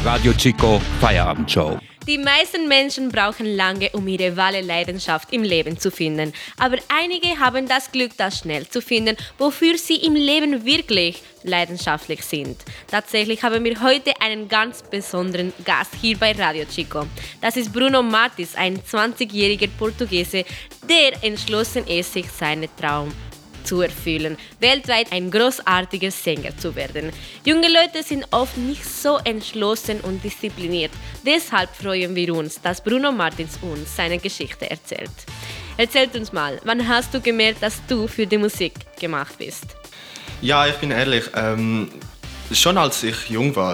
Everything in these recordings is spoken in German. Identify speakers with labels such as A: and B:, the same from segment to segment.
A: Radio Chico Feierabendshow.
B: Die meisten Menschen brauchen lange, um ihre wahre Leidenschaft im Leben zu finden. Aber einige haben das Glück, das schnell zu finden, wofür sie im Leben wirklich leidenschaftlich sind. Tatsächlich haben wir heute einen ganz besonderen Gast hier bei Radio Chico. Das ist Bruno Martins, ein 20-jähriger Portugiese, der entschlossen ist, sich seinen Traum zu erfüllen, weltweit ein großartiger Sänger zu werden. Junge Leute sind oft nicht so entschlossen und diszipliniert. Deshalb freuen wir uns, dass Bruno Martins uns seine Geschichte erzählt. Erzählt uns mal, wann hast du gemerkt, dass du für die Musik gemacht bist?
C: Ja, ich bin ehrlich, schon als ich jung war,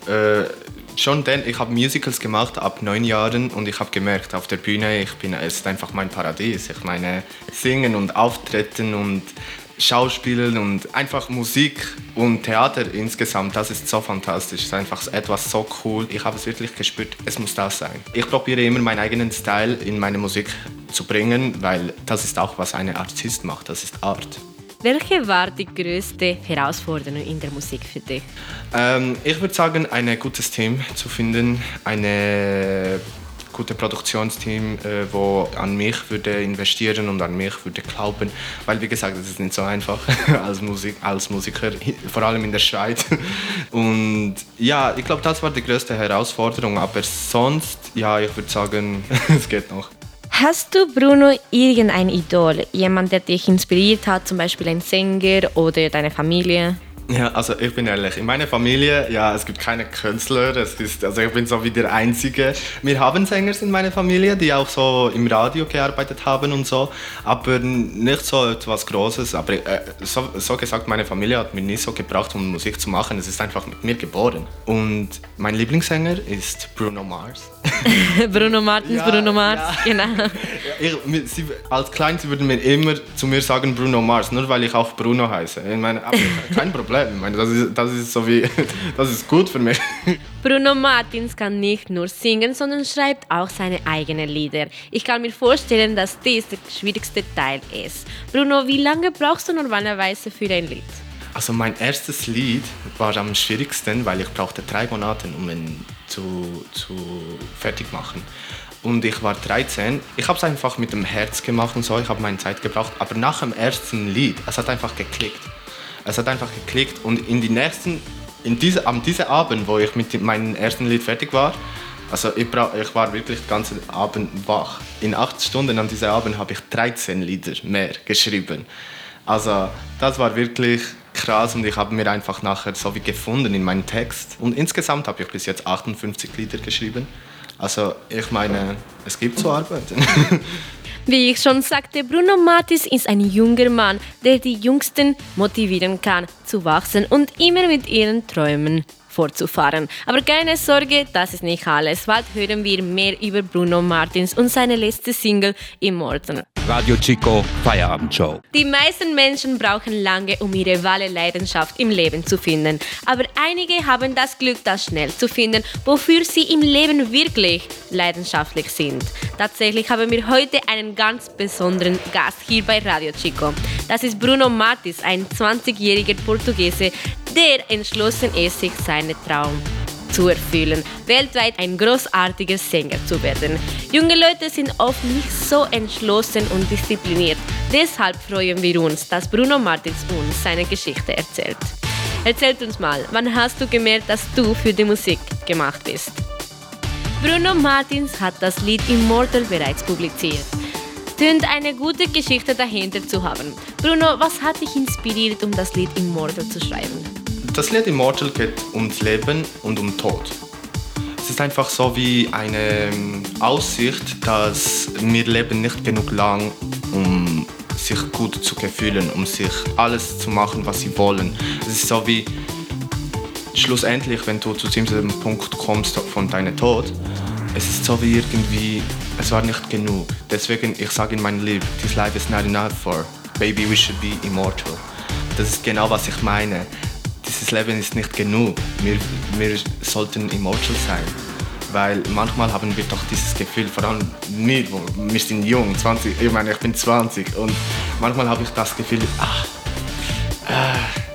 C: ich habe Musicals gemacht ab 9 Jahren und ich habe gemerkt, auf der Bühne, es ist einfach mein Paradies. Ich meine, singen und auftreten und Schauspielen und einfach Musik und Theater insgesamt, das ist so fantastisch, das ist einfach etwas so cool. Ich habe es wirklich gespürt, es muss das sein. Ich probiere immer meinen eigenen Style in meine Musik zu bringen, weil das ist auch, was ein Artist macht, das ist Art.
B: Welche war die größte Herausforderung in der Musik für dich?
C: Ich würde sagen, ein gutes Team zu finden, ein gutes Produktionsteam, wo an mich würde investieren und an mich würde glauben, weil wie gesagt, es ist nicht so einfach als Musiker, vor allem in der Schweiz. Und ja, ich glaube, das war die größte Herausforderung, aber sonst, ja, ich würde sagen, es geht noch.
B: Hast du, Bruno, irgendein Idol? Jemand, der dich inspiriert hat, zum Beispiel ein Sänger oder deine Familie?
C: Ja, also ich bin ehrlich, in meiner Familie, ja, es gibt keine Künstler, ich bin so wie der Einzige. Wir haben Sänger in meiner Familie, die auch so im Radio gearbeitet haben und so, aber nicht so etwas Großes. Aber so gesagt, meine Familie hat mich nicht so gebraucht, um Musik zu machen, es ist einfach mit mir geboren. Und mein Lieblingssänger ist Bruno Mars.
B: Bruno Martins, ja, Bruno Mars, ja. Genau.
C: Als Klein würden mir immer zu mir sagen Bruno Mars, nur weil ich auch Bruno heiße. Ich meine, aber kein Problem. Ich meine, das ist gut für mich.
B: Bruno Martins kann nicht nur singen, sondern schreibt auch seine eigenen Lieder. Ich kann mir vorstellen, dass dies der schwierigste Teil ist. Bruno, wie lange brauchst du normalerweise für ein Lied?
C: Also mein erstes Lied war am schwierigsten, weil ich brauchte 3 Monate, um ihn zu fertig machen. Und ich war 13. Ich habe es einfach mit dem Herz gemacht und so. Ich habe meine Zeit gebraucht. Aber nach dem ersten Lied, es hat einfach geklickt. Und an diesem Abend, wo ich mit meinem ersten Lied fertig war, also ich war wirklich den ganzen Abend wach. In 8 Stunden an diesem Abend habe ich 13 Lieder mehr geschrieben. Also das war wirklich krass und ich habe mir einfach nachher so wie gefunden in meinem Text. Und insgesamt habe ich bis jetzt 58 Lieder geschrieben. Also ich meine, es gibt zu arbeiten.
B: Wie ich schon sagte, Bruno Martins ist ein junger Mann, der die Jüngsten motivieren kann, zu wachsen und immer mit ihren Träumen fortzufahren. Aber keine Sorge, das ist nicht alles. Bald hören wir mehr über Bruno Martins und seine letzte Single Immortal.
A: Radio Chico Feierabendshow.
B: Die meisten Menschen brauchen lange, um ihre wahre Leidenschaft im Leben zu finden. Aber einige haben das Glück, das schnell zu finden, wofür sie im Leben wirklich leidenschaftlich sind. Tatsächlich haben wir heute einen ganz besonderen Gast hier bei Radio Chico. Das ist Bruno Martins, ein 20-jähriger Portugiese, der entschlossen ist, sich seinen Traum zu erfüllen, weltweit ein großartiger Sänger zu werden. Junge Leute sind oft nicht so entschlossen und diszipliniert. Deshalb freuen wir uns, dass Bruno Martins uns seine Geschichte erzählt. Erzählt uns mal, wann hast du gemerkt, dass du für die Musik gemacht bist? Bruno Martins hat das Lied Immortal bereits publiziert. Tönt eine gute Geschichte dahinter zu haben. Bruno, was hat dich inspiriert, um das Lied Immortal zu schreiben?
C: Das Lied Immortal geht ums Leben und um Tod. Es ist einfach so wie eine Aussicht, dass wir leben nicht genug lang, um sich gut zu fühlen, um sich alles zu machen, was sie wollen. Es ist so wie schlussendlich, wenn du zu diesem Punkt kommst von deinem Tod, es ist so wie irgendwie, es war nicht genug. Deswegen, ich sage in meinem Lied, this life is not enough for, baby we should be immortal. Das ist genau, was ich meine. Dieses Leben ist nicht genug. Wir sollten immortal sein. Weil manchmal haben wir doch dieses Gefühl, vor allem wir sind jung, 20, ich meine, ich bin 20 und manchmal habe ich das Gefühl,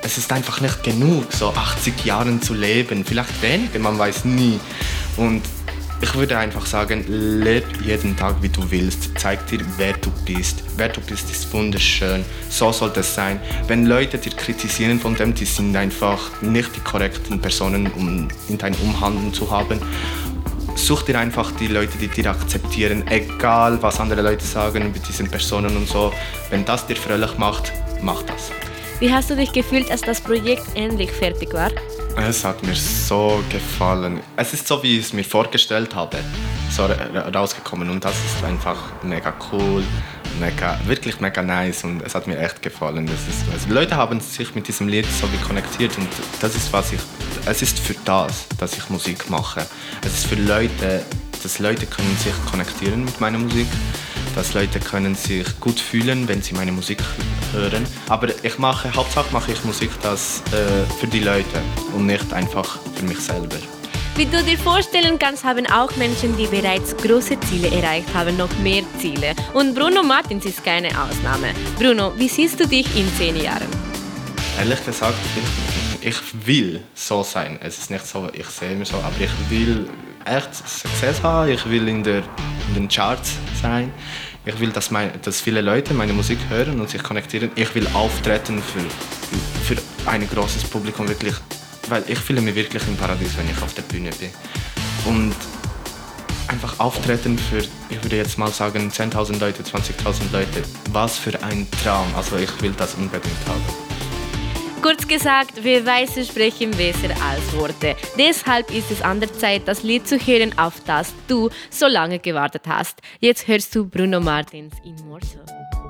C: es ist einfach nicht genug, so 80 Jahre zu leben. Vielleicht weniger, man weiß nie. Und ich würde einfach sagen, leb jeden Tag, wie du willst. Zeig dir, wer du bist. Wer du bist, ist wunderschön. So soll das sein. Wenn Leute dir kritisieren von dem, die sind einfach nicht die korrekten Personen, um in dein Umhandeln zu haben. Such dir einfach die Leute, die dir akzeptieren, egal was andere Leute sagen über diese Personen und so. Wenn das dir fröhlich macht, mach das.
B: Wie hast du dich gefühlt, als das Projekt endlich fertig war?
C: Es hat mir so gefallen. Es ist so, wie ich es mir vorgestellt habe, so rausgekommen. Und das ist einfach mega cool, wirklich mega nice. Und es hat mir echt gefallen. Also Leute haben sich mit diesem Lied so wie konnektiert. Und das ist, es ist für das, dass ich Musik mache. Es ist für Leute, dass Leute können sich konnektieren mit meiner Musik. Dass Leute können sich gut fühlen, wenn sie meine Musik hören. Aber Hauptsache mache ich Musik für die Leute und nicht einfach für mich selber.
B: Wie du dir vorstellen kannst, haben auch Menschen, die bereits große Ziele erreicht haben, noch mehr Ziele. Und Bruno Martins ist keine Ausnahme. Bruno, wie siehst du dich in 10 Jahren?
C: Ehrlich gesagt, ich will so sein. Es ist nicht so, ich sehe mich so, aber ich will echt Success haben. Ich will in den Charts sein. Ich will, dass viele Leute meine Musik hören und sich konnektieren. Ich will auftreten für ein großes Publikum, wirklich, weil ich fühle mich wirklich im Paradies, wenn ich auf der Bühne bin. Und einfach auftreten für, ich würde jetzt mal sagen, 10.000 Leute, 20.000 Leute. Was für ein Traum. Also ich will das unbedingt haben.
B: Kurz gesagt, Beweise sprechen besser als Worte. Deshalb ist es an der Zeit, das Lied zu hören, auf das du so lange gewartet hast. Jetzt hörst du Bruno Martins Immortal.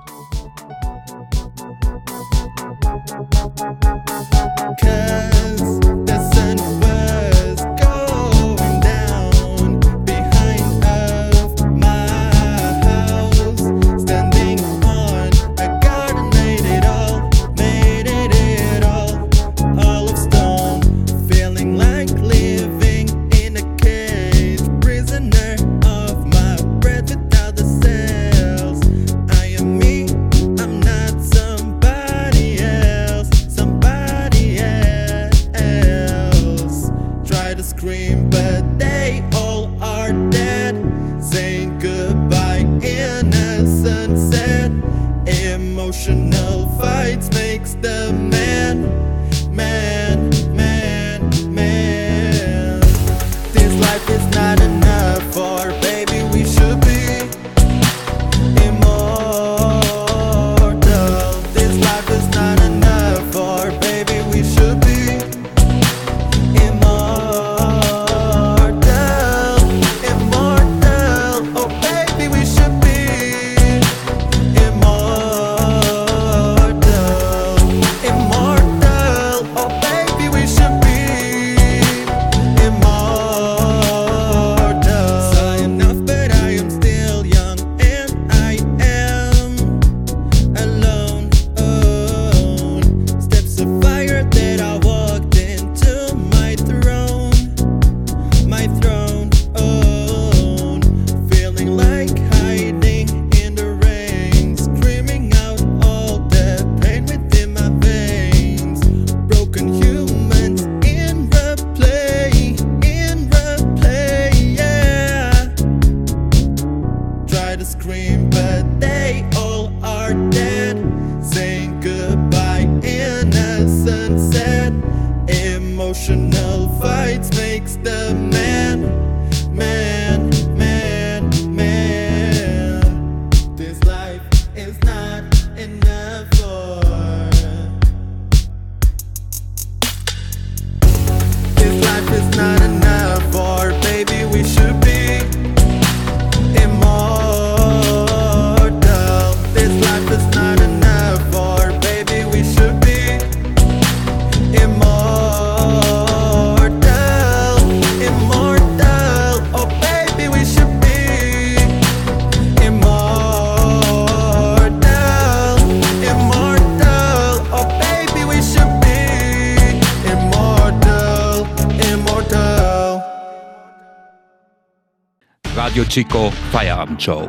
D: Emotional fights makes the man. This life is not enough, or baby we should be immortal. This life is not enough, or baby we should be immortal. Oh baby we should be scream, but they all are dead. Saying goodbye in a sunset. Emotional fights makes the man. This life is not enough for. This life is not enough for, baby we should be immortal. This life is not enough for, baby we should be immortal. Oh baby we should be immortal. Oh baby we should be immortal.
A: Radio Chico Feierabendshow.